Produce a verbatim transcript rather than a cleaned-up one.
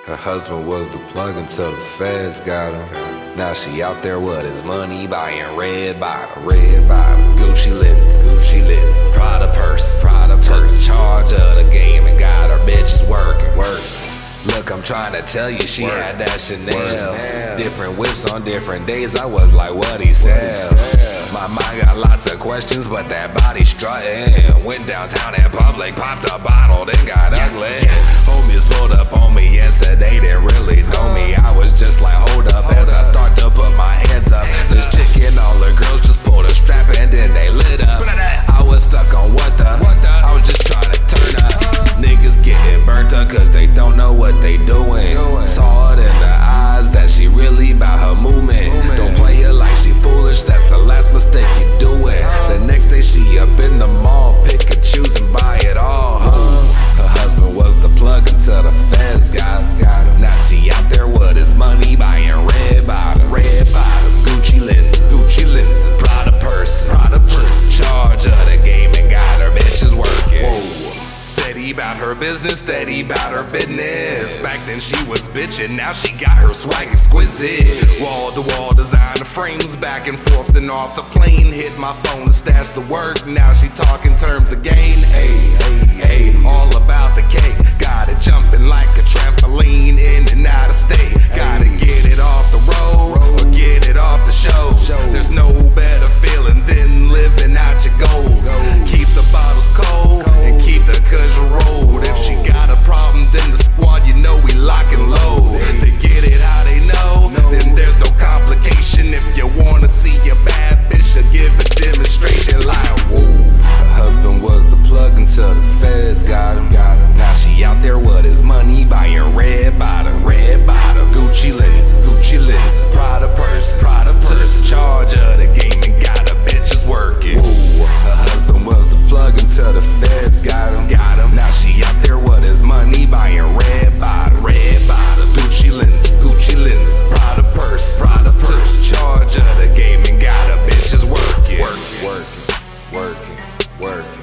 Her husband was the plug until the feds got him. Now she out there with his money, buying red bottom, red bottom, Gucci lens, Gucci lens, Prada purse, Prada purse. Took charge of the game and got her bitches working, working. Look, I'm trying to tell you, she Work. had that Chanel. Chanel. Different whips on different days. I was like, what he sell? My mind got lots of questions, but that body strutting. Went downtown in public, popped a bottle, then got ugly. Homies pulled up on me yesterday, didn't really know me. I was just like, hold up, as I start to put my hands up. This chick and all the girls just pulled a strap and then they lit up. I was stuck on what the, I was just trying to turn up. Niggas getting burnt up cause they don't know what they doing. Saw it in the eyes that she really bout her movement. Don't play her like she foolish, that's the last mistake you doing. The next day she up in the mall, pick and choose and buy it all. Huh? Her husband was the plug until the feds got him. Now she out there with his money, buying red bottom, red bottom, Gucci lens, Gucci lenses, Prada purse, Prada purse. Charge of the game and got her bitches working. Whoa. Steady about her business, steady about her business. Back then she was bitchin', now she got her swag exquisite. Wall to wall designer frames, back and forth and off the plane. Hit my phone to stash the work, now she talking terms of gain. Ayy, ayy, all about the cake. Got it jumping like a trampoline in and out of state. Gotta get it off the road or get it off the show. There's no better feeling than living out your goals. Keep the bottles cold and keep the cushion rolled. If she got a problem, then the squad, you know we lock and load. They get it how they know, then there's no complication. If you wanna see your bad bitch, I'll give a demonstration like whoa. Her husband was the plug until the feds got him. Now she out there with his money, buying red bottom, red bottom, Gucci lens, Gucci lens, Prada purse, Prada purse. Charge of the game and got her bitches working. Whoa. Her husband was the plug until the feds got him. Got him. Now she out there with his money, buying red bottom, red bottom, Gucci lens, Gucci lens, Prada purse, Prada purse. Charge of the game and got her bitches working, working, working, working, working.